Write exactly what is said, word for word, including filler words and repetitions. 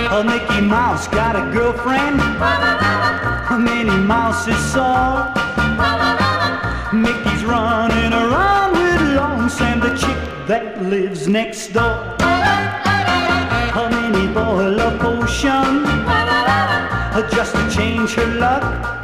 A Mickey Mouse got a girlfriend. Minnie Mouse is sore. Mickey's running around with Long Sam, the chick that lives next door. A Minnie boil a potion just to change her luck.